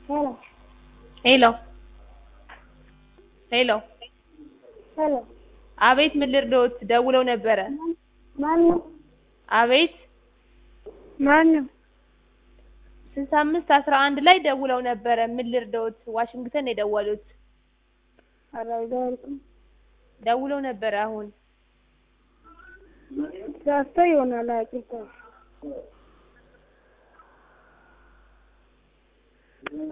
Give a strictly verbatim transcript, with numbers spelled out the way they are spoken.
ሄሎ ሄሎ ሄሎ ሄሎ አቤት ምን ልርዳዎት? ደውለው ነበረ። ማነው? አቤት ማነው? ስልሳ አምስት አስራ አንድ ላይ ደውለው ነበረ። ምን ልርዳዎት? ዋሽንግተን ነው የደወሉት። ኧረ አይደውልም። ደውለው ነበረ አሁን። ተሳስተው ይሆናል አቂቃ